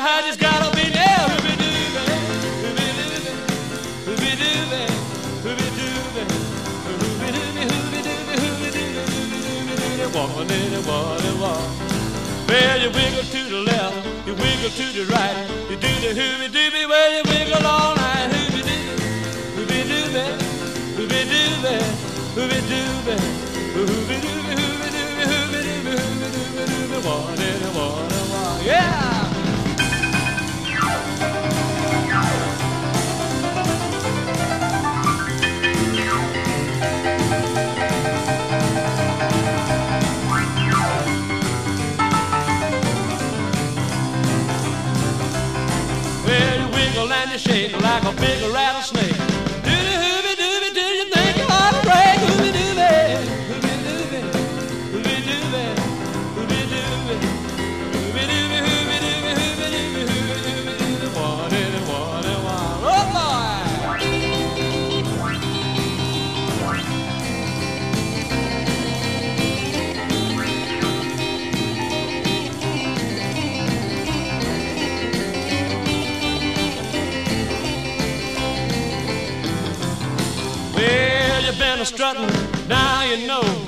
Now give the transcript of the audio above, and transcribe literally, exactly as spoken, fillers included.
I just gotta be there. Hooby-dooby, hooby-dooby, hooby-dooby, hooby-dooby, hooby-dooby, hooby-dooby, hooby-dooby, hooby-dooby, walk-a-diddy, walk-a-walk. Well, you wiggle to the left, you wiggle to the right, you do the hooby-dooby, well, you wiggle all night. Hooby-dooby, hooby-dooby, hooby-dooby, hooby-dooby, hooby-dooby, hooby-dooby, hooby-dooby, hooby-dooby, hooby-dooby, walk-a-diddy, walk-a-walk. Yeah! And you shake like a big rattlesnake. Do the hooby dooby, do you think you ought to break? Hooby dooby, hooby dooby, hooby dooby, hooby dooby, hooby dooby, hooby dooby, hooby dooby, hooby dooby, what it, what it, what? Oh boy! Well, you've been a strutting, now you know.